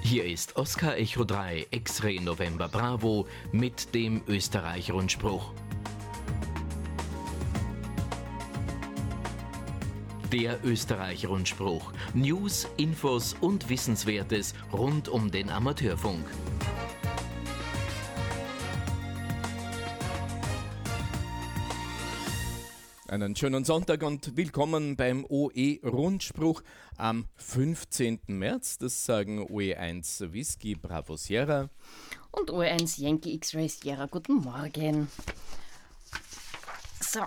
Hier ist Oscar Echo 3 X-Ray November Bravo mit dem Österreich-Rundspruch. Der Österreich-Rundspruch. News, Infos und Wissenswertes rund um den Amateurfunk. Einen schönen Sonntag und willkommen beim OE-Rundspruch am 15. März. Das sagen OE1 Whisky Bravo Sierra und OE1 Yankee X-Ray Sierra. Guten Morgen. So,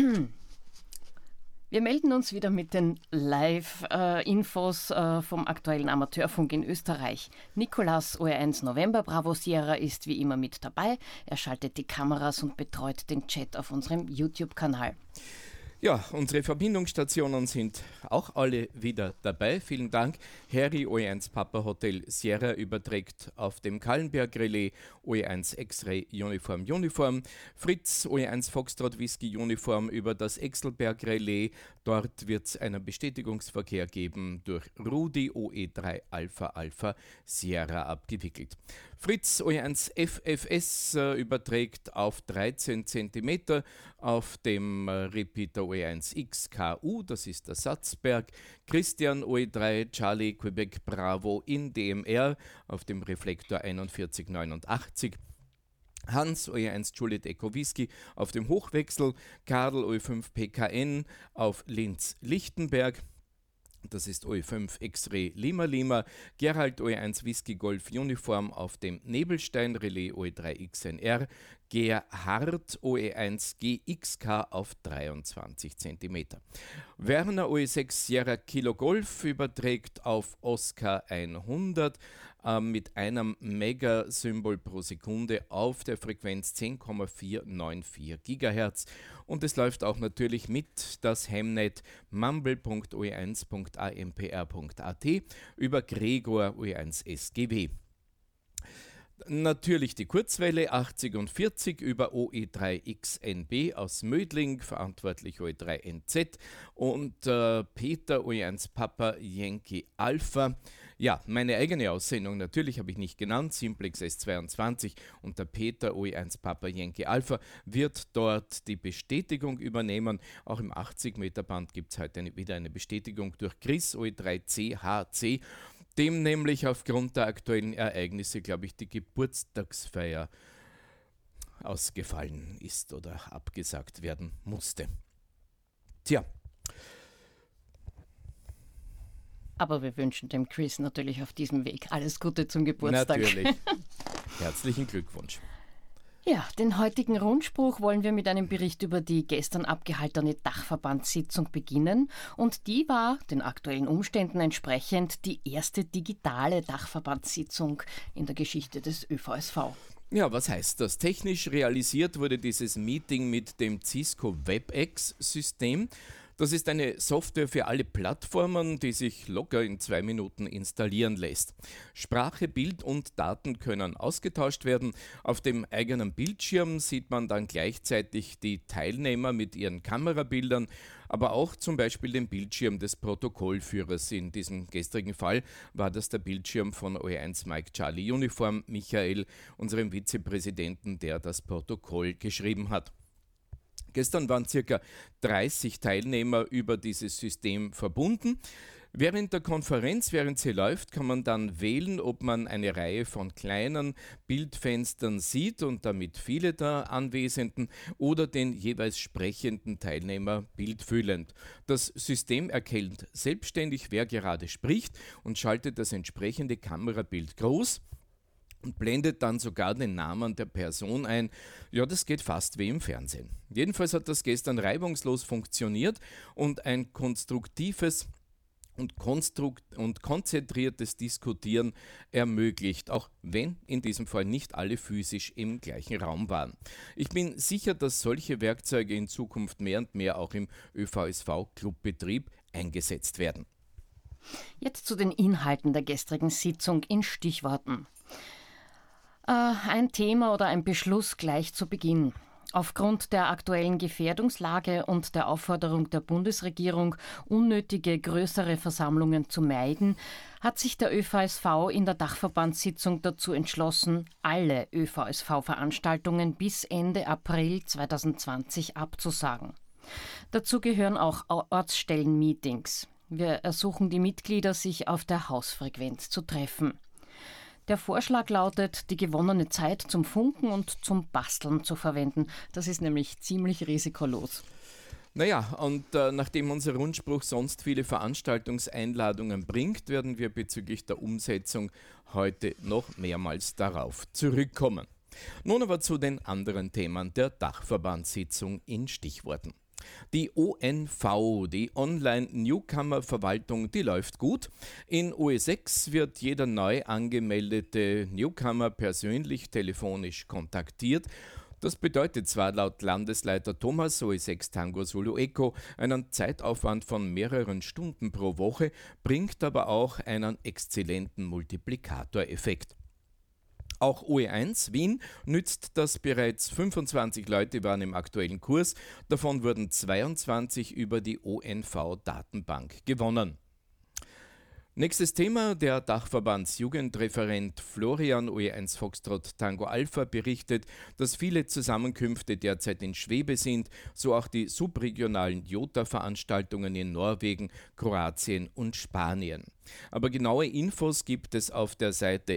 wir melden uns wieder mit den Live-Infos vom aktuellen Amateurfunk in Österreich. Nikolaus, OE1 November Bravo Sierra, ist wie immer mit dabei. Er schaltet die Kameras und betreut den Chat auf unserem YouTube-Kanal. Ja, unsere Verbindungsstationen sind auch alle wieder dabei. Vielen Dank. Harry, OE1 Papa Hotel Sierra, überträgt auf dem Kallenberg Relais OE1 X-Ray Uniform. Fritz, OE1 Foxtrot Whisky Uniform über das Exelberg Relais. Dort wird es einen Bestätigungsverkehr geben durch Rudi, OE3 Alpha Sierra abgewickelt. Fritz, OE1 FFS, überträgt auf 13 cm auf dem Repeater OE1 XKU, das ist der Satzberg. Christian, OE3 Charlie Quebec Bravo in DMR auf dem Reflektor 4189. Hans, OE1 Juliet Echo Whisky auf dem Hochwechsel. Karl, OE5 PKN auf Linz-Lichtenberg. Das ist OE5 X-Ray Lima. Gerald, OE1 Whisky Golf Uniform auf dem Nebelstein Relais OE3 XNR. Gerhard, OE1 GXK auf 23 cm. Werner, OE6 Sierra Kilo Golf, überträgt auf Oscar 100 mit einem Megasymbol pro Sekunde auf der Frequenz 10,494 GHz. Und es läuft auch natürlich mit das Hemnet mumble.oe1.ampr.at über Gregor OE1 SGW. Natürlich die Kurzwelle 80 und 40 über OE3XNB aus Mödling, verantwortlich OE3NZ und Peter OE1 Papa Yankee Alpha. Ja, meine eigene Aussendung natürlich habe ich nicht genannt, Simplex S22 und der Peter OE1 Papa Yankee Alpha wird dort die Bestätigung übernehmen. Auch im 80-Meter-Band gibt es heute wieder eine Bestätigung durch Chris OE3CHC, dem nämlich aufgrund der aktuellen Ereignisse, glaube ich, die Geburtstagsfeier ausgefallen ist oder abgesagt werden musste. Tja. Aber wir wünschen dem Chris natürlich auf diesem Weg alles Gute zum Geburtstag. Natürlich. Herzlichen Glückwunsch. Ja, den heutigen Rundspruch wollen wir mit einem Bericht über die gestern abgehaltene Dachverbandssitzung beginnen. Und die war den aktuellen Umständen entsprechend die erste digitale Dachverbandssitzung in der Geschichte des ÖVSV. Ja, was heißt das? Technisch realisiert wurde dieses Meeting mit dem Cisco WebEx-System. Das ist eine Software für alle Plattformen, die sich locker in 2 Minuten installieren lässt. Sprache, Bild und Daten können ausgetauscht werden. Auf dem eigenen Bildschirm sieht man dann gleichzeitig die Teilnehmer mit ihren Kamerabildern, aber auch zum Beispiel den Bildschirm des Protokollführers. In diesem gestrigen Fall war das der Bildschirm von OE1 Mike Charlie Uniform Michael, unserem Vizepräsidenten, der das Protokoll geschrieben hat. Gestern waren ca. 30 Teilnehmer über dieses System verbunden. Während der Konferenz, während sie läuft, kann man dann wählen, ob man eine Reihe von kleinen Bildfenstern sieht und damit viele der Anwesenden oder den jeweils sprechenden Teilnehmer bildfüllend. Das System erkennt selbstständig, wer gerade spricht und schaltet das entsprechende Kamerabild groß und blendet dann sogar den Namen der Person ein. Ja, das geht fast wie im Fernsehen. Jedenfalls hat das gestern reibungslos funktioniert und ein konstruktives und konzentriertes Diskutieren ermöglicht, auch wenn in diesem Fall nicht alle physisch im gleichen Raum waren. Ich bin sicher, dass solche Werkzeuge in Zukunft mehr und mehr auch im ÖVSV-Clubbetrieb eingesetzt werden. Jetzt zu den Inhalten der gestrigen Sitzung in Stichworten. Ein Thema oder ein Beschluss gleich zu Beginn. Aufgrund der aktuellen Gefährdungslage und der Aufforderung der Bundesregierung, unnötige größere Versammlungen zu meiden, hat sich der ÖVSV in der Dachverbandssitzung dazu entschlossen, alle ÖVSV-Veranstaltungen bis Ende April 2020 abzusagen. Dazu gehören auch Ortsstellenmeetings. Wir ersuchen die Mitglieder, sich auf der Hausfrequenz zu treffen. Der Vorschlag lautet, die gewonnene Zeit zum Funken und zum Basteln zu verwenden. Das ist nämlich ziemlich risikolos. Naja, und nachdem unser Rundspruch sonst viele Veranstaltungseinladungen bringt, werden wir bezüglich der Umsetzung heute noch mehrmals darauf zurückkommen. Nun aber zu den anderen Themen der Dachverbandssitzung in Stichworten. Die ONV, die Online-Newcomer-Verwaltung, die läuft gut. In OE6 wird jeder neu angemeldete Newcomer persönlich telefonisch kontaktiert. Das bedeutet zwar laut Landesleiter Thomas OE6 Tango Zulu Echo einen Zeitaufwand von mehreren Stunden pro Woche, bringt aber auch einen exzellenten Multiplikatoreffekt. Auch OE1 Wien nützt das, bereits 25 Leute waren im aktuellen Kurs, davon wurden 22 über die ONV-Datenbank gewonnen. Nächstes Thema, der Dachverbandsjugendreferent Florian OE1 Foxtrot Tango Alpha berichtet, dass viele Zusammenkünfte derzeit in Schwebe sind, so auch die subregionalen JOTA-Veranstaltungen in Norwegen, Kroatien und Spanien. Aber genaue Infos gibt es auf der Seite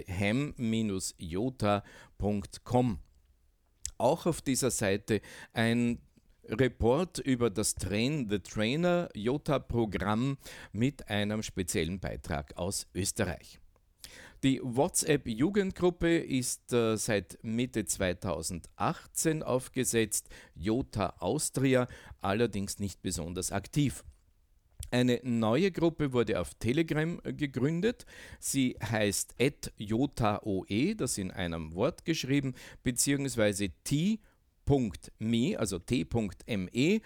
hem-jota.com. Auch auf dieser Seite ein Report über das Train the Trainer JOTA-Programm mit einem speziellen Beitrag aus Österreich. Die WhatsApp-Jugendgruppe ist seit Mitte 2018 aufgesetzt, JOTA Austria, allerdings nicht besonders aktiv. Eine neue Gruppe wurde auf Telegram gegründet. Sie heißt @jotaoe, das in einem Wort geschrieben, beziehungsweise t.me, also t.me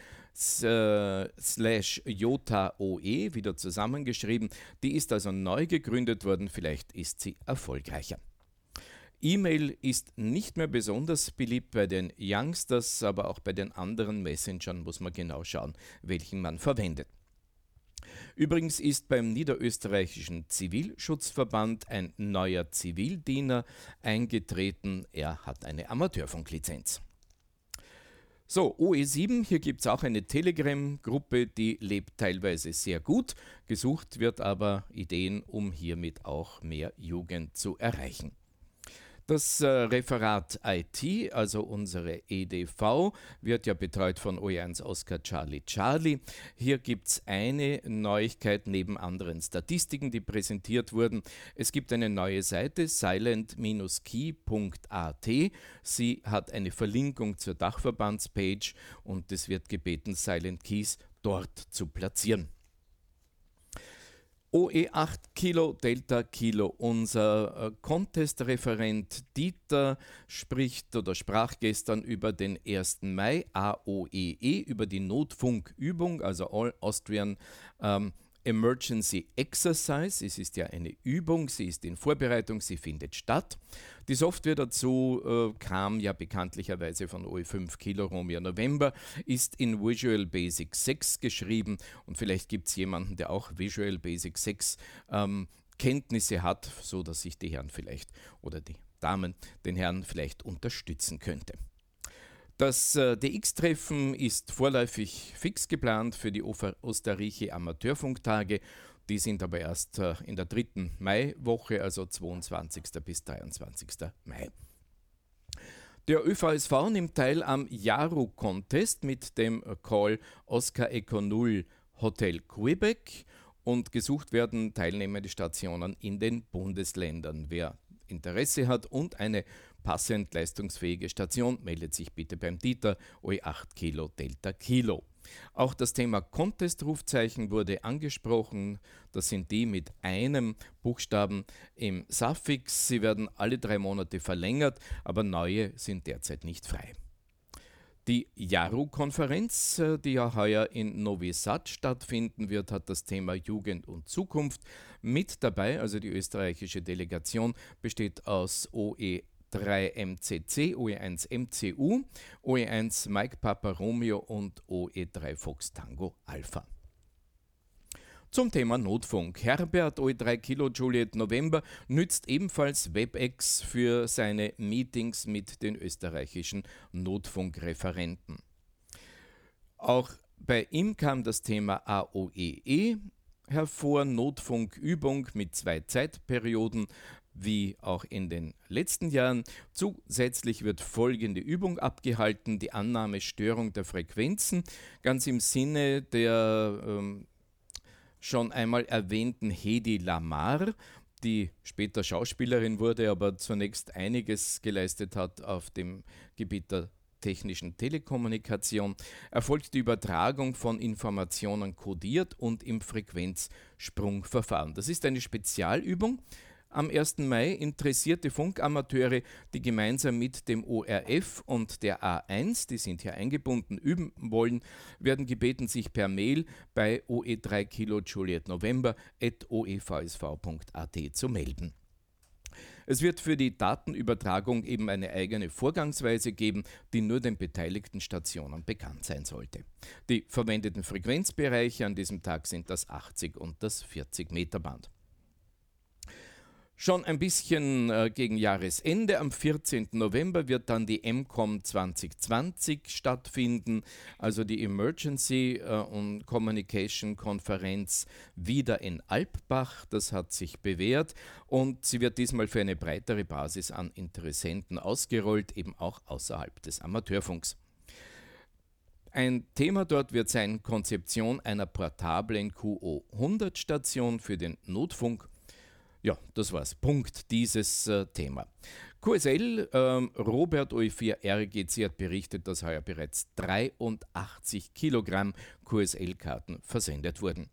/jotaoe, wieder zusammengeschrieben. Die ist also neu gegründet worden, vielleicht ist sie erfolgreicher. E-Mail ist nicht mehr besonders beliebt bei den Youngsters, aber auch bei den anderen Messengern muss man genau schauen, welchen man verwendet. Übrigens ist beim Niederösterreichischen Zivilschutzverband ein neuer Zivildiener eingetreten. Er hat eine Amateurfunklizenz. So, OE7, hier gibt es auch eine Telegram-Gruppe, die lebt teilweise sehr gut. Gesucht wird aber Ideen, um hiermit auch mehr Jugend zu erreichen. Das Referat IT, also unsere EDV, wird ja betreut von OE1 Oscar Charlie Charlie. Hier gibt es eine Neuigkeit neben anderen Statistiken, die präsentiert wurden. Es gibt eine neue Seite, silent-key.at. Sie hat eine Verlinkung zur Dachverbandspage und es wird gebeten, Silent Keys dort zu platzieren. OE8 Kilo Delta Kilo, unser Contest-Referent Dieter sprach gestern über den 1. Mai, AOEE, über die Notfunkübung, also All Austrian Emergency Exercise. Es ist ja eine Übung, sie ist in Vorbereitung, sie findet statt. Die Software dazu kam ja bekanntlicherweise von OE5 Kilo Romeo November, ist in Visual Basic 6 geschrieben und vielleicht gibt es jemanden, der auch Visual Basic 6 Kenntnisse hat, so dass sich die Herren vielleicht oder die Damen den Herrn vielleicht unterstützen könnte. Das DX-Treffen ist vorläufig fix geplant für die Osterreiche Amateurfunktage. Die sind aber erst in der 3. Maiwoche, also 22. bis 23. Mai. Der ÖVSV nimmt teil am Jaru-Contest mit dem Call Oscar Echo 0 Hotel Quebec und gesucht werden teilnehmende Stationen in den Bundesländern. Wer Interesse hat und eine passend leistungsfähige Station, meldet sich bitte beim Dieter OE8 Kilo Delta Kilo. Auch das Thema Contest-Rufzeichen wurde angesprochen. Das sind die mit einem Buchstaben im Suffix. Sie werden alle 3 Monate verlängert, aber neue sind derzeit nicht frei. Die Jaru-Konferenz, die ja heuer in Novi Sad stattfinden wird, hat das Thema Jugend und Zukunft mit dabei. Also die österreichische Delegation besteht aus OE OE3 MCC, OE1 MCU, OE1 Mike Papa Romeo und OE3 Fox Tango Alpha. Zum Thema Notfunk. Herbert OE3 Kilo Juliet November nützt ebenfalls WebEx für seine Meetings mit den österreichischen Notfunkreferenten. Auch bei ihm kam das Thema AOEE hervor, Notfunkübung mit 2 Zeitperioden, wie auch in den letzten Jahren. Zusätzlich wird folgende Übung abgehalten: die Annahmestörung der Frequenzen, ganz im Sinne der schon einmal erwähnten Hedi Lamar, die später Schauspielerin wurde, aber zunächst einiges geleistet hat auf dem Gebiet der technischen Telekommunikation, erfolgt die Übertragung von Informationen kodiert und im Frequenzsprungverfahren. Das ist eine Spezialübung. Am 1. Mai interessierte Funkamateure, die gemeinsam mit dem ORF und der A1, die sind hier eingebunden, üben wollen, werden gebeten, sich per Mail bei OE3 Kilo Juliet November @oevsv.at zu melden. Es wird für die Datenübertragung eben eine eigene Vorgangsweise geben, die nur den beteiligten Stationen bekannt sein sollte. Die verwendeten Frequenzbereiche an diesem Tag sind das 80 und das 40 Meter Band. Schon ein bisschen gegen Jahresende, am 14. November, wird dann die EMCOM 2020 stattfinden, also die Emergency und Communication Konferenz wieder in Alpbach. Das hat sich bewährt und sie wird diesmal für eine breitere Basis an Interessenten ausgerollt, eben auch außerhalb des Amateurfunks. Ein Thema dort wird sein Konzeption einer portablen QO100-Station für den Notfunk. Ja, das war's. Punkt dieses Thema. QSL, Robert OE4 RGC hat berichtet, dass heuer bereits 83 Kilogramm QSL-Karten versendet wurden.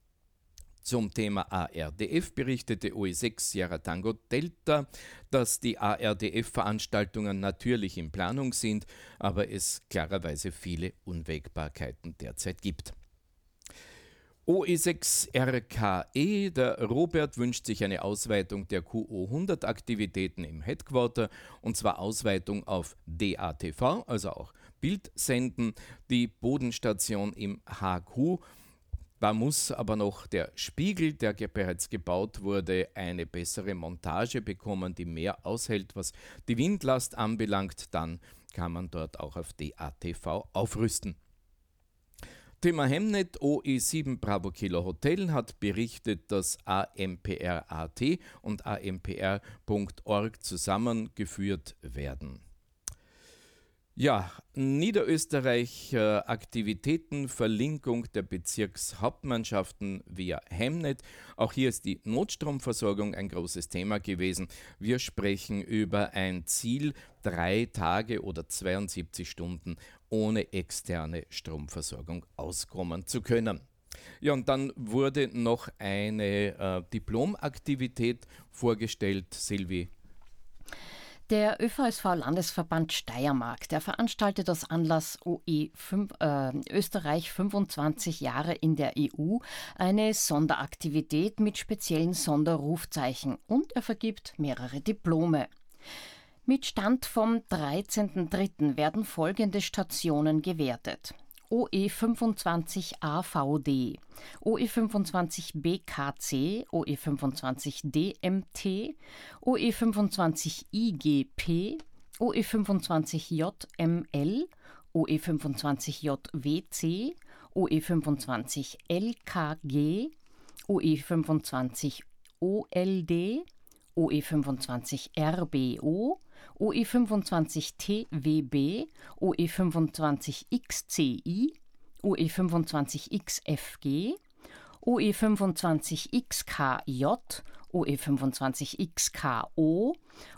Zum Thema ARDF berichtete OE6 Sierra Tango Delta, dass die ARDF-Veranstaltungen natürlich in Planung sind, aber es klarerweise viele Unwägbarkeiten derzeit gibt. OE6 RKE, der Robert wünscht sich eine Ausweitung der QO100-Aktivitäten im Headquarter, und zwar Ausweitung auf DATV, also auch Bildsenden, die Bodenstation im HQ. Da muss aber noch der Spiegel, der bereits gebaut wurde, eine bessere Montage bekommen, die mehr aushält, was die Windlast anbelangt. Dann kann man dort auch auf DATV aufrüsten. Thema Hemnet, OE7 Bravo Kilo Hotel hat berichtet, dass AMPR.at und AMPR.org zusammengeführt werden. Ja, Niederösterreich Aktivitäten, Verlinkung der Bezirkshauptmannschaften via Hemnet. Auch hier ist die Notstromversorgung ein großes Thema gewesen. Wir sprechen über ein Ziel, 3 Tage oder 72 Stunden ohne externe Stromversorgung auskommen zu können. Ja, und dann wurde noch eine Diplomaktivität vorgestellt. Silvi. Der ÖVSV-Landesverband Steiermark, der veranstaltet aus Anlass Österreich 25 Jahre in der EU eine Sonderaktivität mit speziellen Sonderrufzeichen und er vergibt mehrere Diplome. Mit Stand vom 13.03. werden folgende Stationen gewertet: OE25 AVD, OE25 BKC, OE25 DMT, OE25 IGP, OE25 JML, OE25 JWC, OE25 LKG, OE25 OLD, OE25 RBO, OE25 TWB, OE25 XCI, OE25 XFG, OE25 XKJ, OE25 XKO,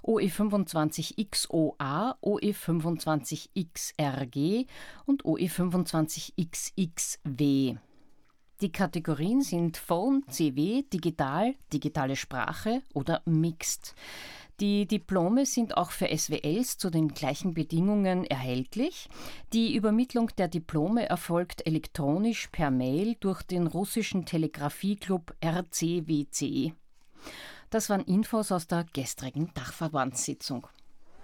OE25 XOA, OE25 XRG und OE25 XXW. Die Kategorien sind Phone, CW, Digital, digitale Sprache oder Mixed. Die Diplome sind auch für SWLs zu den gleichen Bedingungen erhältlich. Die Übermittlung der Diplome erfolgt elektronisch per Mail durch den russischen Telegrafieklub RCWC. Das waren Infos aus der gestrigen Dachverbandssitzung.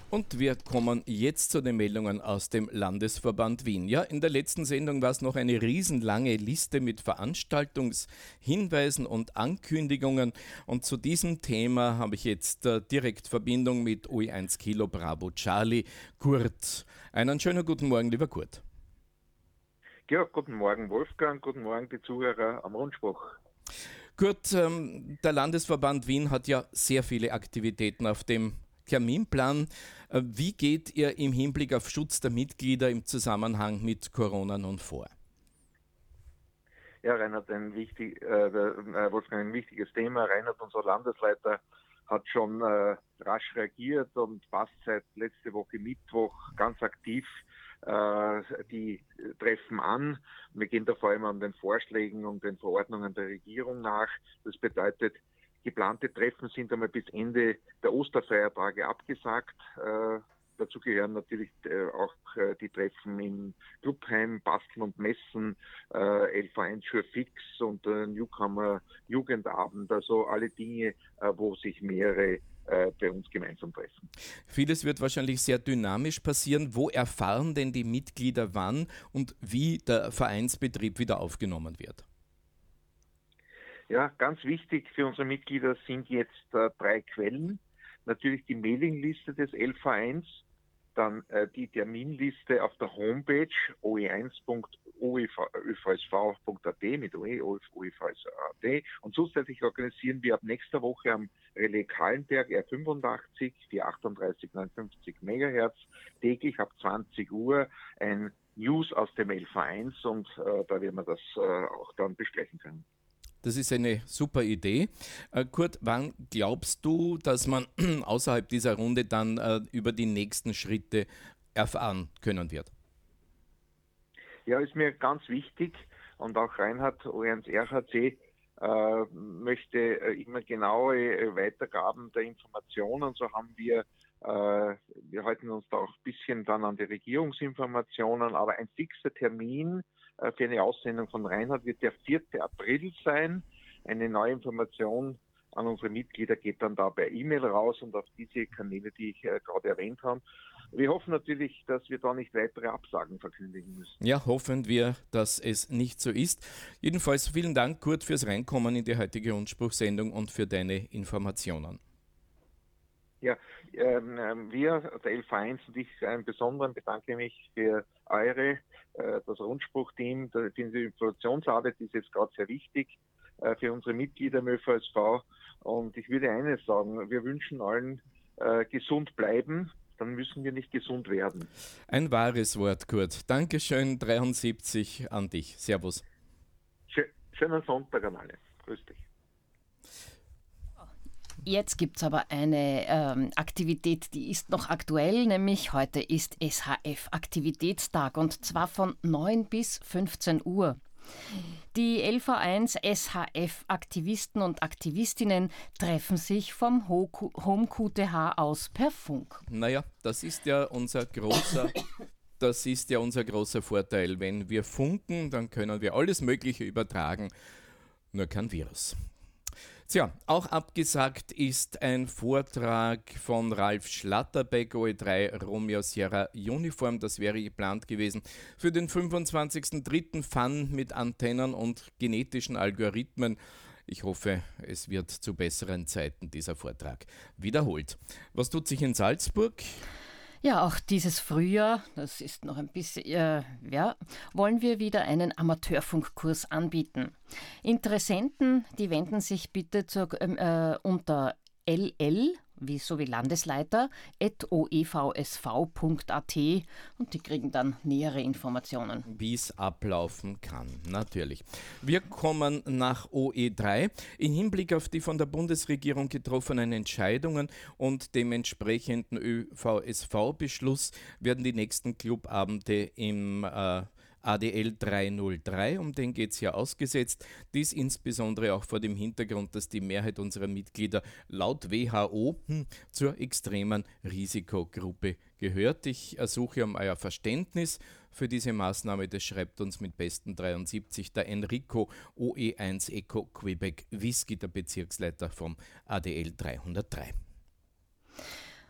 Und wir kommen jetzt zu den Meldungen aus dem Landesverband Wien. Ja, in der letzten Sendung war es noch eine riesenlange Liste mit Veranstaltungshinweisen und Ankündigungen. Und zu diesem Thema habe ich jetzt direkt Verbindung mit OE1 Kilo Bravo Charlie, Kurt. Einen schönen guten Morgen, lieber Kurt. Ja, guten Morgen Wolfgang, guten Morgen die Zuhörer am Rundspruch. Kurt, der Landesverband Wien hat ja sehr viele Aktivitäten auf dem Terminplan. Wie geht ihr im Hinblick auf Schutz der Mitglieder im Zusammenhang mit Corona nun vor? Ja, Reinhard, Wolfgang, ein wichtiges Thema. Reinhard, unser Landesleiter, hat schon rasch reagiert und passt seit letzte Woche Mittwoch ganz aktiv die Treffen an. Wir gehen da vor allem an den Vorschlägen und den Verordnungen der Regierung nach. Das bedeutet, geplante Treffen sind einmal bis Ende der Osterfeiertage abgesagt. Dazu gehören natürlich auch die Treffen im Clubheim, Basteln und Messen, LV1 Fix und Newcomer Jugendabend. Also alle Dinge, wo sich mehrere bei uns gemeinsam treffen. Vieles wird wahrscheinlich sehr dynamisch passieren. Wo erfahren denn die Mitglieder wann und wie der Vereinsbetrieb wieder aufgenommen wird? Ja, ganz wichtig für unsere Mitglieder sind jetzt 3 Quellen. Natürlich die Mailingliste des LV1, dann die Terminliste auf der Homepage oe1.oevsv.at mit oevsv.at und zusätzlich organisieren wir ab nächster Woche am Relais Kahlenberg R85 die 3859 MHz täglich ab 20 Uhr ein News aus dem LV1 und da werden wir das auch dann besprechen können. Das ist eine super Idee. Kurt, wann glaubst du, dass man außerhalb dieser Runde dann über die nächsten Schritte erfahren können wird? Ja, ist mir ganz wichtig und auch Reinhard, OE1 RHC, möchte immer genaue Weitergaben der Informationen. So haben wir halten uns da auch ein bisschen dann an die Regierungsinformationen, aber ein fixer Termin für eine Aussendung von Reinhard wird der 4. April sein. Eine neue Information an unsere Mitglieder geht dann da per E-Mail raus und auf diese Kanäle, die ich gerade erwähnt habe. Wir hoffen natürlich, dass wir da nicht weitere Absagen verkündigen müssen. Ja, hoffen wir, dass es nicht so ist. Jedenfalls vielen Dank, Kurt, fürs Reinkommen in die heutige Rundspruchsendung und für deine Informationen. Ja, wir, der LV1 und ich im Besonderen bedanke mich für das Rundspruchteam. Die Informationsarbeit ist jetzt gerade sehr wichtig für unsere Mitglieder im ÖVSV. Und ich würde eines sagen, wir wünschen allen gesund bleiben, dann müssen wir nicht gesund werden. Ein wahres Wort, Kurt. Dankeschön, 73 an dich. Servus. Schönen Sonntag an alle. Grüß dich. Jetzt gibt es aber eine Aktivität, die ist noch aktuell, nämlich heute ist SHF-Aktivitätstag und zwar von 9 bis 15 Uhr. Die LV1 SHF-Aktivisten und Aktivistinnen treffen sich vom Home QTH aus per Funk. Naja, das ist ja unser großer Vorteil. Wenn wir funken, dann können wir alles Mögliche übertragen, nur kein Virus. Tja, auch abgesagt ist ein Vortrag von Ralf Schlatterbeck, OE3 Romeo Sierra Uniform. Das wäre geplant gewesen für den 25.03. Fun mit Antennen und genetischen Algorithmen. Ich hoffe, es wird zu besseren Zeiten dieser Vortrag wiederholt. Was tut sich in Salzburg? Ja, auch dieses Frühjahr, das ist noch ein bisschen, wollen wir wieder einen Amateurfunkkurs anbieten. Interessenten, die wenden sich bitte unter LL, wie Landesleiter, @oevsv.at und die kriegen dann nähere Informationen. Wie es ablaufen kann, natürlich. Wir kommen nach OE3. Im Hinblick auf die von der Bundesregierung getroffenen Entscheidungen und dem entsprechenden ÖVSV-Beschluss werden die nächsten Clubabende im ADL 303, um den geht es ja ausgesetzt. Dies insbesondere auch vor dem Hintergrund, dass die Mehrheit unserer Mitglieder laut WHO zur extremen Risikogruppe gehört. Ich ersuche um euer Verständnis für diese Maßnahme. Das schreibt uns mit besten 73 der Enrico OE1 Eco Quebec Whisky, der Bezirksleiter vom ADL 303.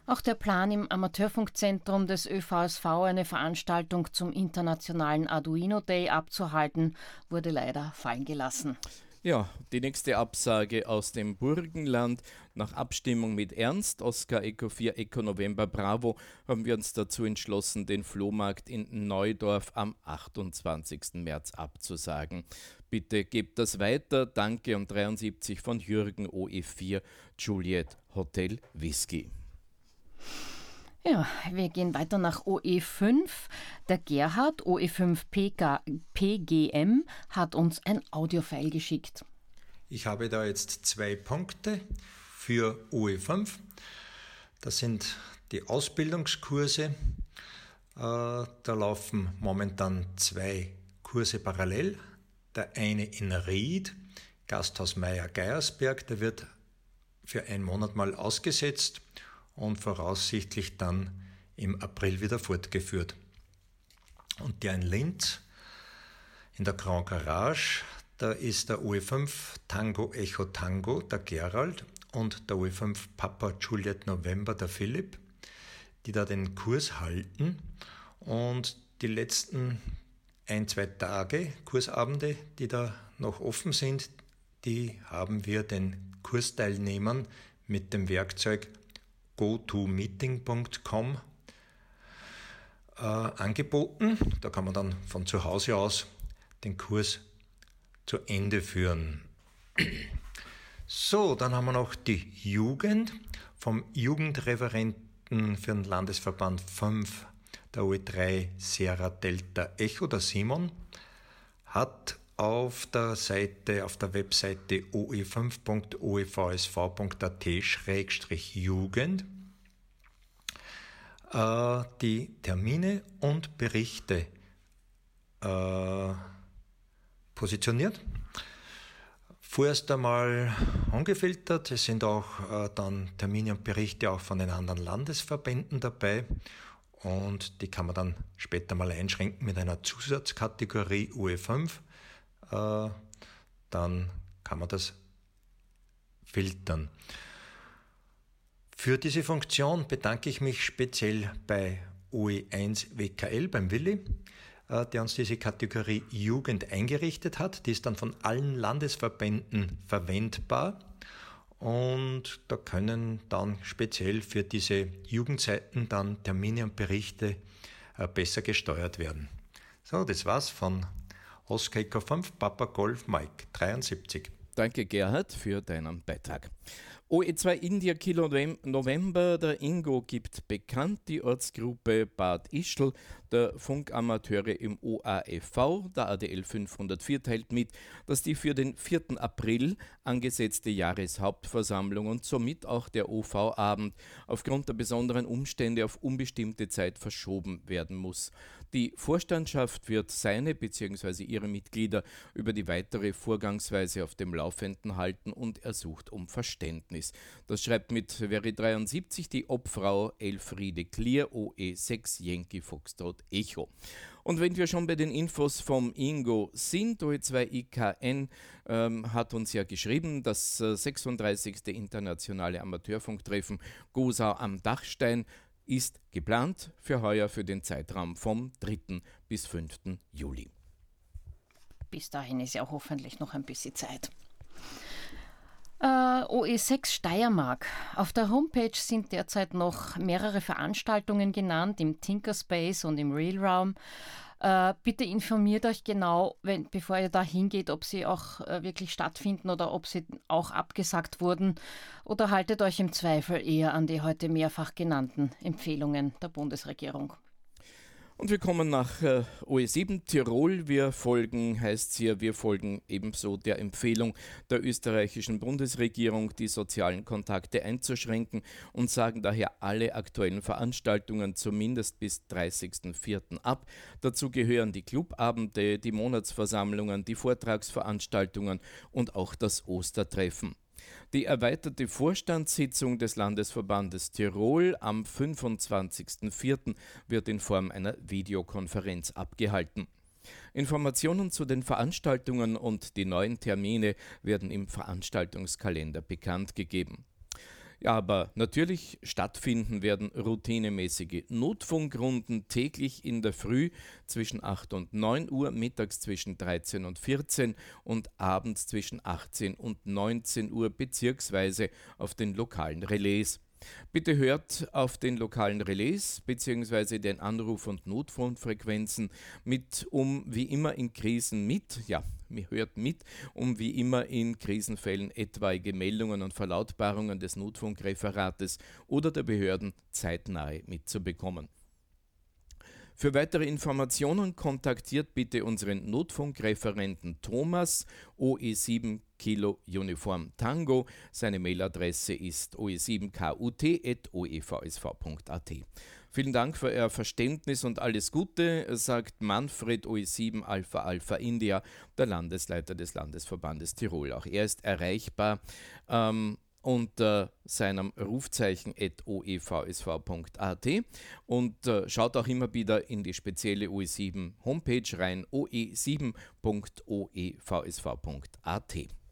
Auch der Plan, im Amateurfunkzentrum des ÖVSV eine Veranstaltung zum internationalen Arduino Day abzuhalten, wurde leider fallen gelassen. Ja, die nächste Absage aus dem Burgenland. Nach Abstimmung mit Ernst, Oscar Echo 4, Echo November Bravo, haben wir uns dazu entschlossen, den Flohmarkt in Neudorf am 28. März abzusagen. Bitte gebt das weiter. Danke um 73 von Jürgen OE4 Juliet Hotel Whisky. Ja, wir gehen weiter nach OE5. Der Gerhard, OE5 PGM, hat uns ein Audiofile geschickt. Ich habe da jetzt 2 Punkte für OE5. Das sind die Ausbildungskurse. Da laufen momentan 2 Kurse parallel. Der eine in Ried, Gasthaus Meier-Geiersberg, der wird für 1 Monat mal ausgesetzt und voraussichtlich dann im April wieder fortgeführt. Und der in Linz, in der Grand Garage, da ist der OE5 Tango Echo Tango, der Gerald, und der OE5 Papa Juliet November, der Philipp, die da den Kurs halten. Und die letzten 1-2 Tage, Kursabende, die da noch offen sind, die haben wir den Kursteilnehmern mit dem Werkzeug gotomeeting.com angeboten. Da kann man dann von zu Hause aus den Kurs zu Ende führen. So, dann haben wir noch die Jugend vom Jugendreferenten für den Landesverband 5, der OE3 Sierra Delta Echo, der Simon, hat auf der Webseite oe5.oevsv.at/Jugend die Termine und Berichte positioniert. Vorerst einmal ungefiltert. Es sind auch dann Termine und Berichte auch von den anderen Landesverbänden dabei. Und die kann man dann später mal einschränken mit einer Zusatzkategorie OE5. Dann kann man das filtern. Für diese Funktion bedanke ich mich speziell bei OE1 WKL, beim Willi, der uns diese Kategorie Jugend eingerichtet hat. Die ist dann von allen Landesverbänden verwendbar und da können dann speziell für diese Jugendseiten dann Termine und Berichte besser gesteuert werden. So, das war's von Oscar Echo 5, Papa Golf Mike 73. Danke Gerhard für deinen Beitrag. OE2 India Kilo November, der Ingo gibt bekannt, die Ortsgruppe Bad Ischl, der Funkamateure im OAFV, der ADL 504 teilt mit, dass die für den 4. April angesetzte Jahreshauptversammlung und somit auch der OV-Abend aufgrund der besonderen Umstände auf unbestimmte Zeit verschoben werden muss. Die Vorstandschaft wird seine bzw. ihre Mitglieder über die weitere Vorgangsweise auf dem Laufenden halten und ersucht um Verständnis. Das schreibt mit Veri 73 die Obfrau Elfriede Klier, OE6 Yankee Foxtrot Echo. Und wenn wir schon bei den Infos vom Ingo sind, OE2 IKN hat uns ja geschrieben, das 36. internationale Amateurfunktreffen Gosau am Dachstein ist geplant für heuer für den Zeitraum vom 3. bis 5. Juli. Bis dahin ist ja hoffentlich noch ein bisschen Zeit. OE6 Steiermark. Auf der Homepage sind derzeit noch mehrere Veranstaltungen genannt, im Tinkerspace und im Realraum. Bitte informiert euch genau, bevor ihr da hingeht, ob sie auch wirklich stattfinden oder ob sie auch abgesagt wurden. Oder haltet euch im Zweifel eher an die heute mehrfach genannten Empfehlungen der Bundesregierung. Und wir kommen nach OE7 Tirol. Wir folgen ebenso der Empfehlung der österreichischen Bundesregierung, die sozialen Kontakte einzuschränken und sagen daher alle aktuellen Veranstaltungen zumindest bis 30.04. ab. Dazu gehören die Clubabende, die Monatsversammlungen, die Vortragsveranstaltungen und auch das Ostertreffen. Die erweiterte Vorstandssitzung des Landesverbandes Tirol am 25.04. wird in Form einer Videokonferenz abgehalten. Informationen zu den Veranstaltungen und die neuen Termine werden im Veranstaltungskalender bekannt gegeben. Ja, aber natürlich stattfinden werden routinemäßige Notfunkrunden täglich in der Früh zwischen 8 und 9 Uhr, mittags zwischen 13 und 14 und abends zwischen 18 und 19 Uhr beziehungsweise auf den lokalen Relais. Bitte hört auf den lokalen Relais bzw. den Anruf- und Notfunkfrequenzen mit, um wie immer in Krisen mit, ja, hört mit, um wie immer in Krisenfällen etwaige Meldungen und Verlautbarungen des Notfunkreferates oder der Behörden zeitnahe mitzubekommen. Für weitere Informationen kontaktiert bitte unseren Notfunkreferenten Thomas, OE7 Kilo Uniform Tango. Seine Mailadresse ist oe7kut@oevsv.at. Vielen Dank für Ihr Verständnis und alles Gute, sagt Manfred OE7 Alpha Alpha India, der Landesleiter des Landesverbandes Tirol. Auch er ist erreichbar unter seinem Rufzeichen @oevsv.at und schaut auch immer wieder in die spezielle OE7 Homepage rein, oe7.oevsv.at.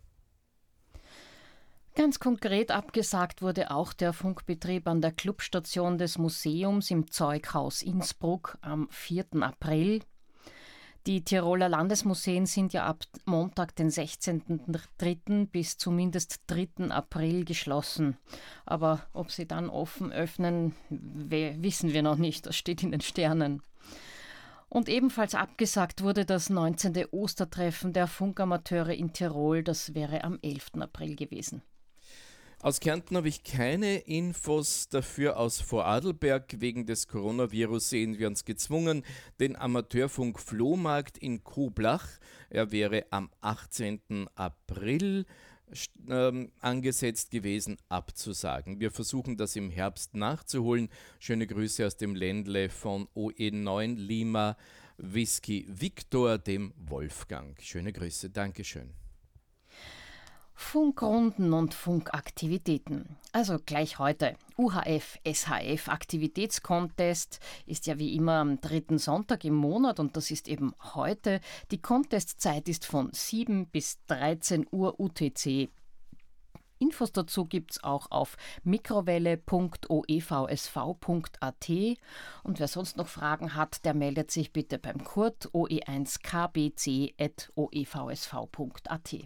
Ganz konkret abgesagt wurde auch der Funkbetrieb an der Clubstation des Museums im Zeughaus Innsbruck am 4. April. Die Tiroler Landesmuseen sind ja ab Montag, den 16.03. bis zumindest 3. April geschlossen. Aber ob sie dann offen öffnen, wissen wir noch nicht. Das steht in den Sternen. Und ebenfalls abgesagt wurde das 19. Ostertreffen der Funkamateure in Tirol. Das wäre am 11. April gewesen. Aus Kärnten habe ich keine Infos, dafür aus Vorarlberg. Wegen des Coronavirus sehen wir uns gezwungen, den Amateurfunk-Flohmarkt in Kublach, er wäre am 18. April angesetzt gewesen, abzusagen. Wir versuchen das im Herbst nachzuholen. Schöne Grüße aus dem Ländle von OE9 Lima Whisky Victor, dem Wolfgang. Schöne Grüße, Dankeschön. Funkrunden und Funkaktivitäten. Also gleich heute. UHF-SHF Aktivitätscontest ist ja wie immer am 3. Sonntag im Monat und das ist eben heute. Die Contestzeit ist von 7 bis 13 Uhr UTC. Infos dazu gibt es auch auf mikrowelle.oevsv.at und wer sonst noch Fragen hat, der meldet sich bitte beim Kurt oe1kbc@oevsv.at.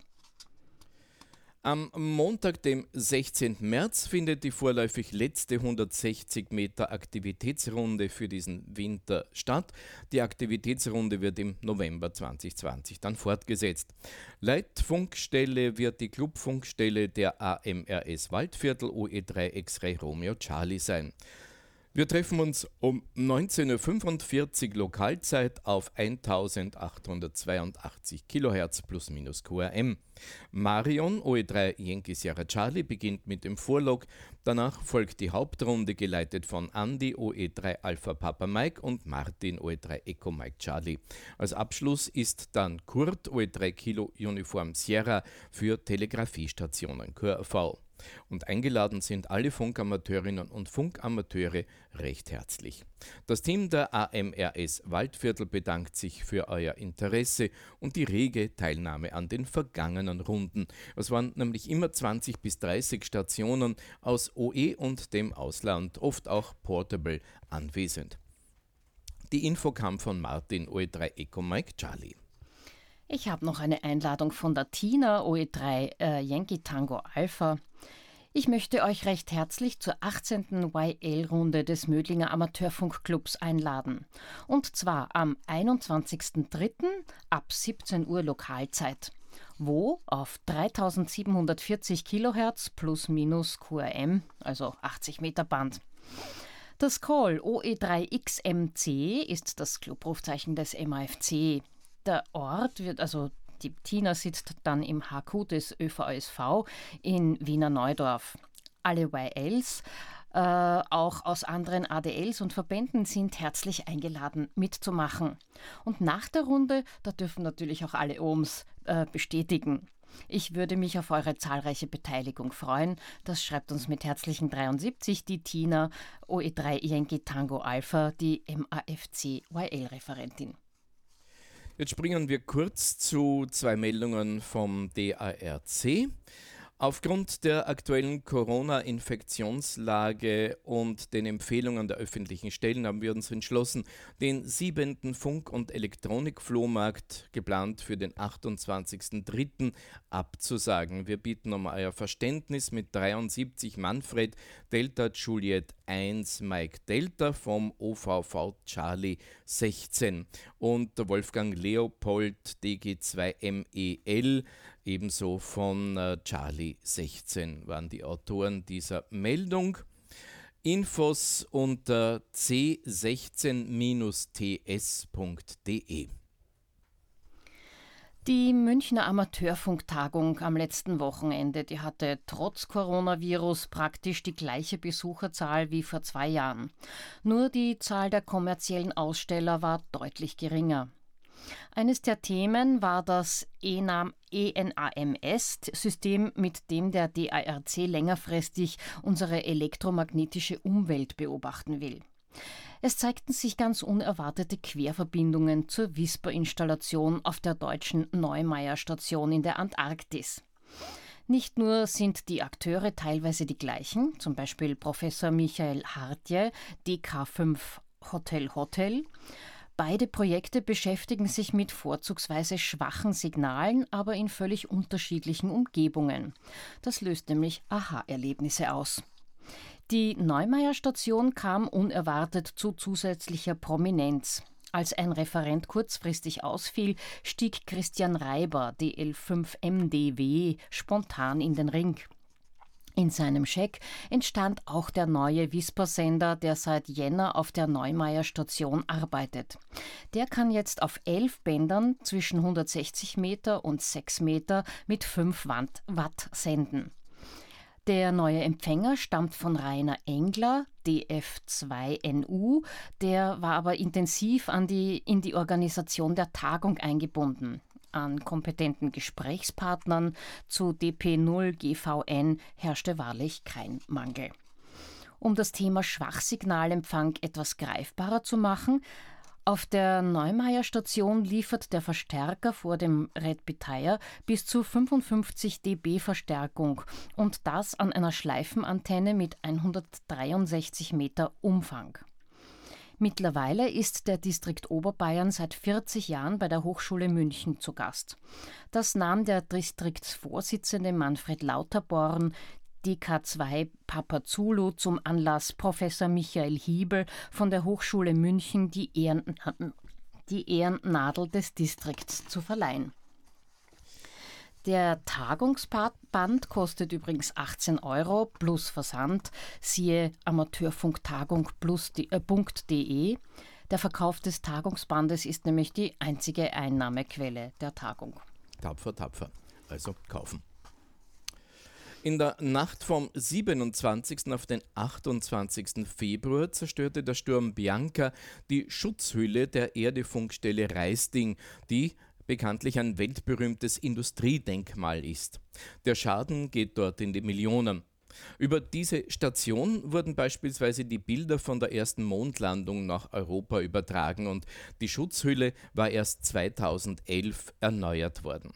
Am Montag, dem 16. März, findet die vorläufig letzte 160 Meter Aktivitätsrunde für diesen Winter statt. Die Aktivitätsrunde wird im November 2020 dann fortgesetzt. Leitfunkstelle wird die Clubfunkstelle der AMRS Waldviertel OE3 X-Ray Romeo Charlie sein. Wir treffen uns um 19.45 Uhr Lokalzeit auf 1882 kHz plus minus QRM. Marion OE3 Yankee Sierra Charlie beginnt mit dem Vorlog, danach folgt die Hauptrunde geleitet von Andy OE3 Alpha Papa Mike und Martin OE3 Echo Mike Charlie. Als Abschluss ist dann Kurt OE3 Kilo Uniform Sierra für Telegrafiestationen QRV. Und eingeladen sind alle Funkamateurinnen und Funkamateure recht herzlich. Das Team der AMRS Waldviertel bedankt sich für euer Interesse und die rege Teilnahme an den vergangenen Runden. Es waren nämlich immer 20 bis 30 Stationen aus OE und dem Ausland, oft auch portable, anwesend. Die Info kam von Martin OE3 Echo Mike Charlie. Ich habe noch eine Einladung von der Tina OE3 Yankee Tango Alpha. Ich möchte euch recht herzlich zur 18. YL-Runde des Mödlinger Amateurfunkclubs einladen. Und zwar am 21.03. ab 17 Uhr Lokalzeit. Wo? Auf 3740 kHz plus minus QRM, also 80 Meter Band. Das Call OE3XMC ist das Clubrufzeichen des MAFC. Der Ort wird, also die Tina sitzt dann im HQ des ÖVSV in Wiener Neudorf. Alle YLs, auch aus anderen ADLs und Verbänden sind herzlich eingeladen mitzumachen. Und nach der Runde, da dürfen natürlich auch alle OMs bestätigen. Ich würde mich auf eure zahlreiche Beteiligung freuen. Das schreibt uns mit herzlichen 73 die Tina OE3 Yankee Tango Alpha, die MAFC YL-Referentin. Jetzt springen wir kurz zu zwei Meldungen vom DARC. Aufgrund der aktuellen Corona-Infektionslage und den Empfehlungen der öffentlichen Stellen haben wir uns entschlossen, den 7. Funk- und Elektronikflohmarkt, geplant für den 28.03., abzusagen. Wir bitten um euer Verständnis mit 73 Manfred Delta Juliet 1 Mike Delta vom OVV Charlie 16 und der Wolfgang Leopold DG2 MEL ebenso von Charlie 16 waren die Autoren dieser Meldung. Infos unter c16-ts.de. Die Münchner Amateurfunktagung am letzten Wochenende, die hatte trotz Coronavirus praktisch die gleiche Besucherzahl wie vor 2 Jahren. Nur die Zahl der kommerziellen Aussteller war deutlich geringer. Eines der Themen war das ENAMS-System, mit dem der DARC längerfristig unsere elektromagnetische Umwelt beobachten will. Es zeigten sich ganz unerwartete Querverbindungen zur WISPR-Installation auf der deutschen Neumeier-Station in der Antarktis. Nicht nur sind die Akteure teilweise die gleichen, zum Beispiel Professor Michael Hartje, DK5 Hotel. Beide Projekte beschäftigen sich mit vorzugsweise schwachen Signalen, aber in völlig unterschiedlichen Umgebungen. Das löst nämlich Aha-Erlebnisse aus. Die Neumeier-Station kam unerwartet zu zusätzlicher Prominenz. Als ein Referent kurzfristig ausfiel, stieg Christian Reiber, DL5MDW, spontan in den Ring. In seinem Scheck entstand auch der neue WISPR-Sender, der seit Jänner auf der Neumeier-Station arbeitet. Der kann jetzt auf 11 Bändern zwischen 160 Meter und 6 Meter mit 5 Watt senden. Der neue Empfänger stammt von Rainer Engler, DF2NU, der war aber intensiv in die Organisation der Tagung eingebunden. An kompetenten Gesprächspartnern zu DP0-GVN herrschte wahrlich kein Mangel. Um das Thema Schwachsignalempfang etwas greifbarer zu machen, auf der Neumeier-Station liefert der Verstärker vor dem Red Beteyer bis zu 55 dB Verstärkung und das an einer Schleifenantenne mit 163 Meter Umfang. Mittlerweile ist der Distrikt Oberbayern seit 40 Jahren bei der Hochschule München zu Gast. Das nahm der Distriktsvorsitzende Manfred Lauterborn, DK2 Papa Zulu, zum Anlass, Professor Michael Hiebel von der Hochschule München die Ehrennadel des Distrikts zu verleihen. Der Tagungsband kostet übrigens 18 € plus Versand, siehe amateurfunktagung.de. Der Verkauf des Tagungsbandes ist nämlich die einzige Einnahmequelle der Tagung. Tapfer, also kaufen. In der Nacht vom 27. auf den 28. Februar zerstörte der Sturm Bianca die Schutzhülle der Erdefunkstelle Raisting, die bekanntlich ein weltberühmtes Industriedenkmal ist. Der Schaden geht dort in die Millionen. Über diese Station wurden beispielsweise die Bilder von der ersten Mondlandung nach Europa übertragen und die Schutzhülle war erst 2011 erneuert worden.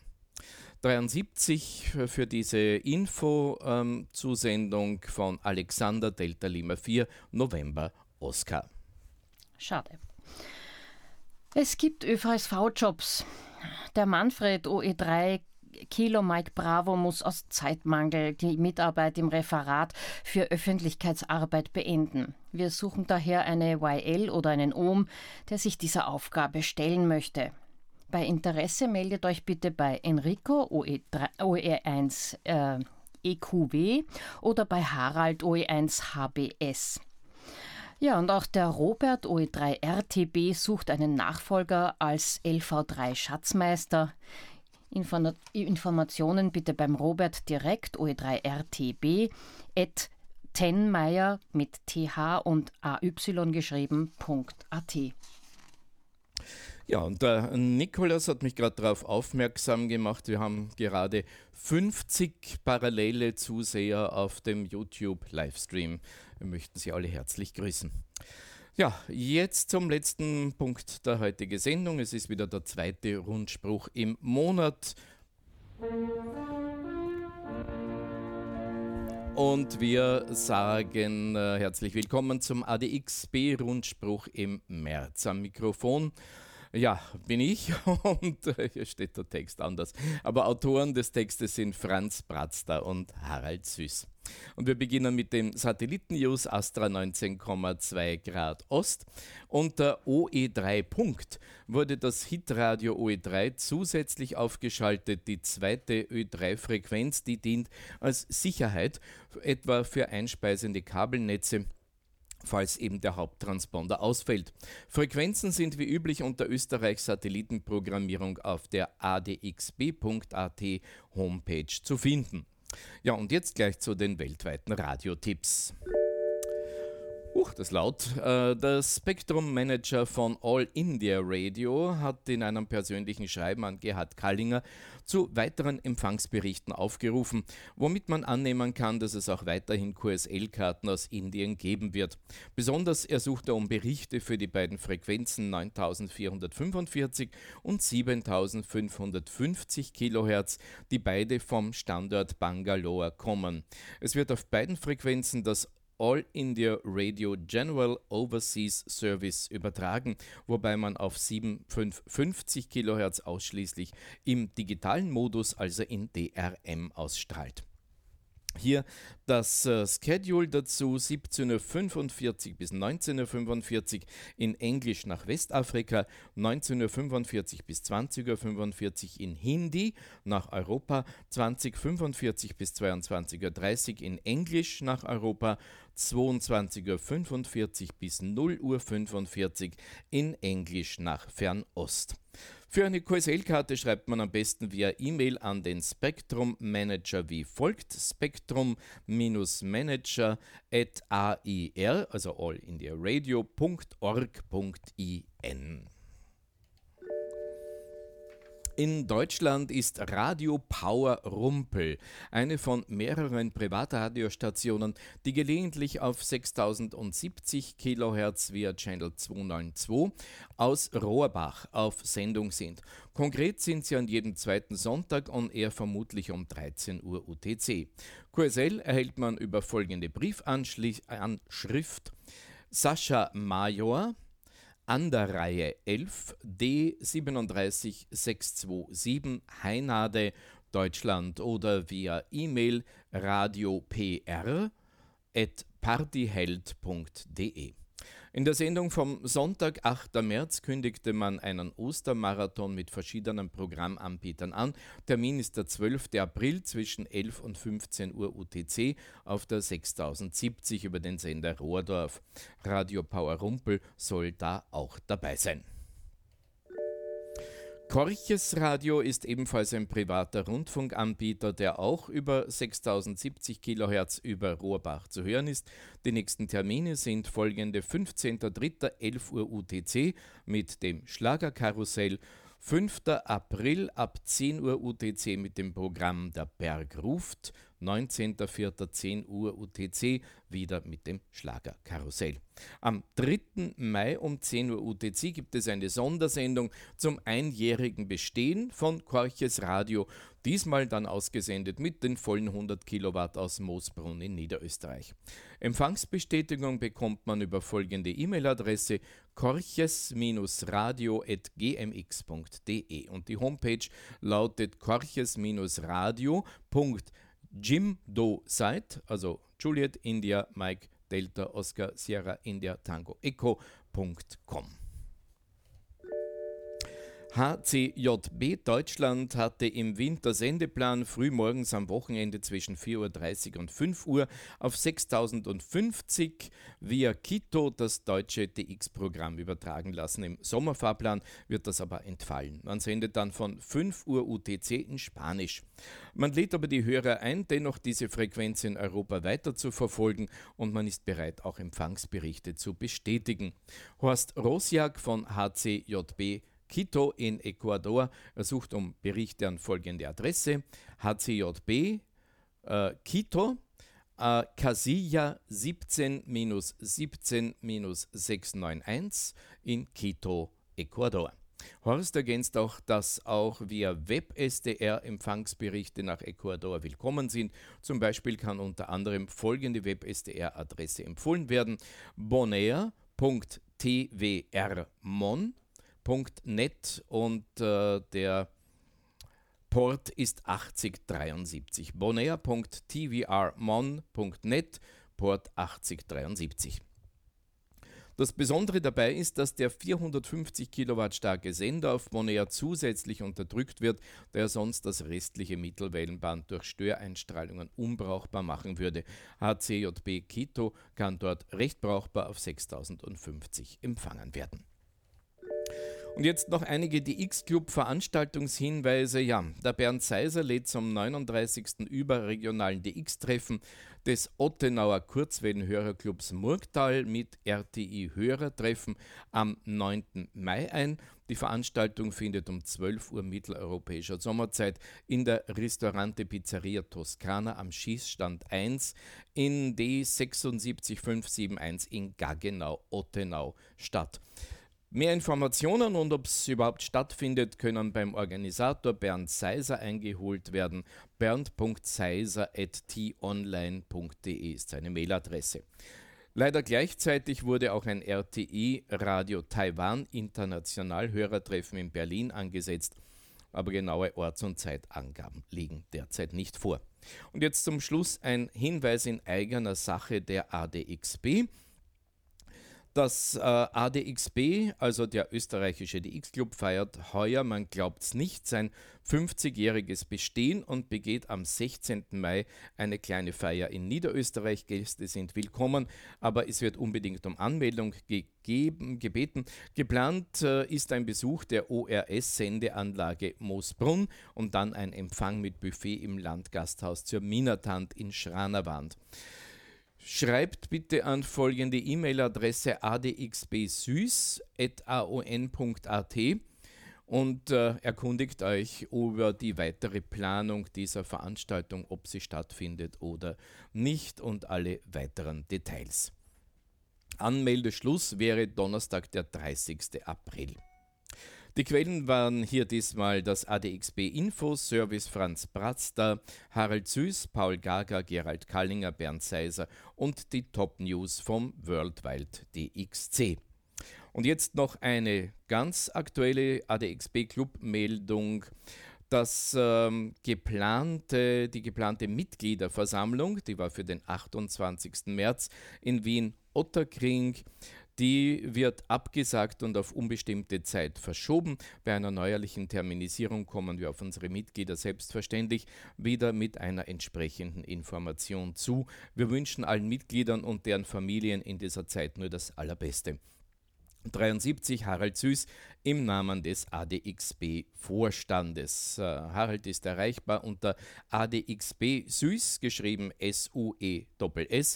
73 für diese Info-Zusendung von Alexander Delta Lima 4, November, Oscar. Schade. Es gibt ÖVSV-Jobs. Der Manfred OE3 Kilo Mike Bravo muss aus Zeitmangel die Mitarbeit im Referat für Öffentlichkeitsarbeit beenden. Wir suchen daher eine YL oder einen OM, der sich dieser Aufgabe stellen möchte. Bei Interesse meldet euch bitte bei Enrico OE1 EQW oder bei Harald OE1 HBS. Ja, und auch der Robert OE3 RTB sucht einen Nachfolger als LV3 Schatzmeister. Informationen bitte beim Robert direkt OE3 RTB @tenmeier mit TH und AY geschrieben.at. Ja, und der Nikolaus hat mich gerade darauf aufmerksam gemacht, wir haben gerade 50 parallele Zuseher auf dem YouTube-Livestream. Wir möchten Sie alle herzlich grüßen. Ja, jetzt zum letzten Punkt der heutigen Sendung. Es ist wieder der 2. Rundspruch im Monat. Und wir sagen herzlich willkommen zum ADXB-Rundspruch im März. Am Mikrofon, ja, bin ich und hier steht der Text anders. Aber Autoren des Textes sind Franz Bratzter und Harald Süß. Und wir beginnen mit dem Satelliten-News Astra 19,2 Grad Ost. Unter OE3 Punkt wurde das Hitradio OE3 zusätzlich aufgeschaltet. Die zweite Ö3-Frequenz, die dient als Sicherheit, etwa für einspeisende Kabelnetze, falls eben der Haupttransponder ausfällt. Frequenzen sind wie üblich unter Österreichs Satellitenprogrammierung auf der adxb.at Homepage zu finden. Ja, und jetzt gleich zu den weltweiten Radiotipps. Das ist laut. Der Spectrum Manager von All India Radio hat in einem persönlichen Schreiben an Gerhard Kallinger zu weiteren Empfangsberichten aufgerufen, womit man annehmen kann, dass es auch weiterhin QSL-Karten aus Indien geben wird. Besonders ersucht er um Berichte für die beiden Frequenzen 9445 und 7550 kHz, die beide vom Standort Bangalore kommen. Es wird auf beiden Frequenzen das All India Radio General Overseas Service übertragen, wobei man auf 7550 kHz ausschließlich im digitalen Modus, also in DRM, ausstrahlt. Hier das Schedule dazu: 17:45 bis 19:45 in Englisch nach Westafrika, 19:45 bis 20:45 in Hindi nach Europa, 20:45 bis 22:30 in Englisch nach Europa, 22:45 bis 0:45 in Englisch nach Fernost. Für eine QSL-Karte schreibt man am besten via E-Mail an den Spectrum Manager wie folgt: spectrum-manager@air, also allindiaradio.org.in. In Deutschland ist Radio Power Rumpel eine von mehreren Privatradiostationen, die gelegentlich auf 6070 kHz via Channel 292 aus Rohrbach auf Sendung sind. Konkret sind sie an jedem zweiten Sonntag on air, vermutlich um 13 Uhr UTC. QSL erhält man über folgende Briefanschrift: Sascha Major, an der Reihe 11 D37627 Heinade, Deutschland, oder via E-Mail radiopr@partyheld.de. In der Sendung vom Sonntag, 8. März, kündigte man einen Ostermarathon mit verschiedenen Programmanbietern an. Termin ist der 12. April zwischen 11 und 15 Uhr UTC auf der 6070 über den Sender Rohrdorf. Radio Power Rumpel soll da auch dabei sein. Korches Radio ist ebenfalls ein privater Rundfunkanbieter, der auch über 6070 kHz über Rohrbach zu hören ist. Die nächsten Termine sind folgende: 15.03. 11 Uhr UTC mit dem Schlagerkarussell, 5. April ab 10 Uhr UTC mit dem Programm Der Berg ruft, 19.04. 10 Uhr UTC wieder mit dem Schlagerkarussell. Am 3. Mai um 10 Uhr UTC gibt es eine Sondersendung zum einjährigen Bestehen von Korches Radio, diesmal dann ausgesendet mit den vollen 100 Kilowatt aus Moosbrunn in Niederösterreich. Empfangsbestätigung bekommt man über folgende E-Mail-Adresse: korches-radio@gmx.de, und die Homepage lautet korches-radio.jimdosite, also Juliet India Mike Delta Oscar Sierra India Tango Echo.com. HCJB Deutschland hatte im Wintersendeplan frühmorgens am Wochenende zwischen 4.30 Uhr und 5 Uhr auf 6050 via Quito das deutsche TX-Programm übertragen lassen. Im Sommerfahrplan wird das aber entfallen. Man sendet dann von 5 Uhr UTC in Spanisch. Man lädt aber die Hörer ein, dennoch diese Frequenz in Europa weiter zu verfolgen, und man ist bereit, auch Empfangsberichte zu bestätigen. Horst Rosiak von HCJB Quito in Ecuador ersucht um Berichte an folgende Adresse: HCJB Quito, Casilla 17-691 in Quito, Ecuador. Horst ergänzt auch, dass auch via Web-SDR Empfangsberichte nach Ecuador willkommen sind. Zum Beispiel kann unter anderem folgende Web-SDR-Adresse empfohlen werden: bonaire.tvrmon.net und der Port ist 8073. bonaire.tvrmon.net, Port 8073. Das Besondere dabei ist, dass der 450 Kilowatt starke Sender auf Bonaire zusätzlich unterdrückt wird, da er sonst das restliche Mittelwellenband durch Störeinstrahlungen unbrauchbar machen würde. HCJB Quito kann dort recht brauchbar auf 6050 empfangen werden. Und jetzt noch einige DX-Club-Veranstaltungshinweise. Ja, der Bernd Seiser lädt zum 39. überregionalen DX-Treffen des Ottenauer Kurzwellenhörerclubs Murgtal mit RTI-Hörertreffen am 9. Mai ein. Die Veranstaltung findet um 12 Uhr mitteleuropäischer Sommerzeit in der Ristorante Pizzeria Toscana am Schießstand 1 in D76571 in Gaggenau, Ottenau statt. Mehr Informationen und ob es überhaupt stattfindet, können beim Organisator Bernd Seiser eingeholt werden. bernd.seiser@tonline.de ist seine Mailadresse. Leider gleichzeitig wurde auch ein RTI Radio Taiwan International-Hörertreffen in Berlin angesetzt, aber genaue Orts- und Zeitangaben liegen derzeit nicht vor. Und jetzt zum Schluss ein Hinweis in eigener Sache der ADXB. Das ADXB, also der österreichische DX-Club, feiert heuer, man glaubt's nicht, sein 50-jähriges Bestehen und begeht am 16. Mai eine kleine Feier in Niederösterreich. Gäste sind willkommen, aber es wird unbedingt um Anmeldung gebeten. Geplant ist ein Besuch der ORS-Sendeanlage Moosbrunn und dann ein Empfang mit Buffet im Landgasthaus zur Minatant in Schranerwand. Schreibt bitte an folgende E-Mail-Adresse adxbsüß@aon.at und erkundigt euch über die weitere Planung dieser Veranstaltung, ob sie stattfindet oder nicht und alle weiteren Details. Anmeldeschluss wäre Donnerstag, der 30. April. Die Quellen waren hier diesmal das ADXB Info, Service Franz Bratzda, Harald Süß, Paul Gager, Gerald Kallinger, Bernd Seiser und die Top News vom Worldwide DXC. Und jetzt noch eine ganz aktuelle ADXB Club Meldung. Die geplante Mitgliederversammlung, die war für den 28. März in Wien-Otterkring, die wird abgesagt und auf unbestimmte Zeit verschoben. Bei einer neuerlichen Terminisierung kommen wir auf unsere Mitglieder selbstverständlich wieder mit einer entsprechenden Information zu. Wir wünschen allen Mitgliedern und deren Familien in dieser Zeit nur das Allerbeste. 73 Harald Süß im Namen des ADXB-Vorstandes. Harald ist erreichbar unter ADXB Süß, geschrieben SUESS,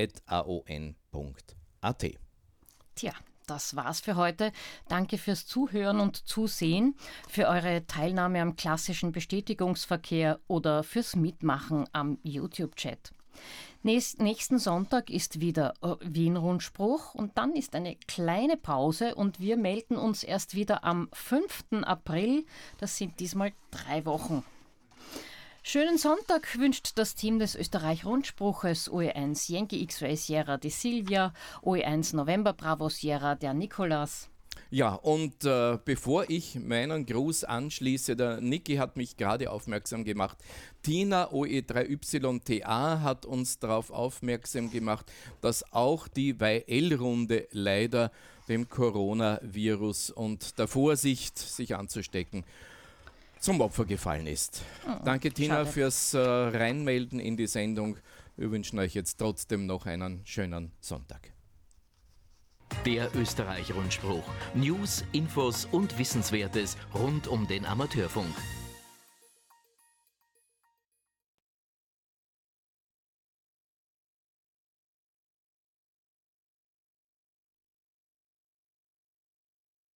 @aon.at. Tja, das war's für heute. Danke fürs Zuhören und Zusehen, für eure Teilnahme am klassischen Bestätigungsverkehr oder fürs Mitmachen am YouTube-Chat. Nächsten Sonntag ist wieder Wien-Rundspruch und dann ist eine kleine Pause und wir melden uns erst wieder am 5. April. Das sind diesmal 3 Wochen. Schönen Sonntag wünscht das Team des Österreich-Rundspruches OE1 Yankee X-Ray Sierra die Silvia, OE1 November Bravo Sierra der Nikolas. Ja, und bevor ich meinen Gruß anschließe, der Niki hat mich gerade aufmerksam gemacht. Tina OE3YTA hat uns darauf aufmerksam gemacht, dass auch die YL-Runde leider dem Coronavirus und der Vorsicht, sich anzustecken, zum Opfer gefallen ist. Danke, Tina, schade. fürs Reinmelden in die Sendung. Wir wünschen euch jetzt trotzdem noch einen schönen Sonntag. Der Österreich-Rundspruch. News, Infos und Wissenswertes rund um den Amateurfunk.